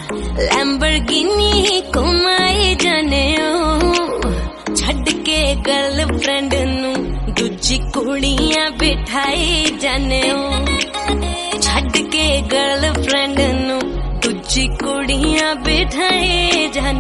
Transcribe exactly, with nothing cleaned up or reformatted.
Lamborghini घुमाई जाने छड्ड के गर्लफ्रेंड नू दूजी कुड़ियां बिठाई जाने छड्ड के गर्लफ्रेंड नू दूजी कुड़ियां बिठाई जाने।